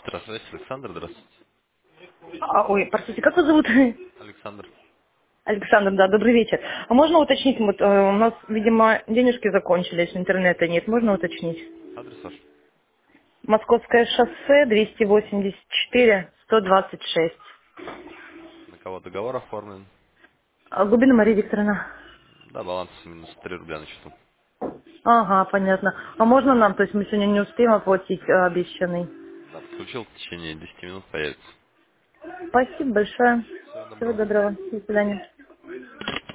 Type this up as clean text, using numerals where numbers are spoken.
Здравствуйте, Александр, здравствуйте. Ой, простите, как вас зовут? Александр. Александр, да, добрый вечер. А можно уточнить, вот, у нас, видимо, денежки закончились, интернета нет, можно уточнить? Адрес ваш? Московское шоссе, 284, 126. На кого договор оформлен? Губина Мария Викторовна. Да, баланс минус 3 рубля на счету. Ага, понятно. А можно нам, то есть мы сегодня не успеем оплатить обещанный? Да, подключил, в течение 10 минут появится. Спасибо большое. Всего Всего доброго. доброго. До свидания.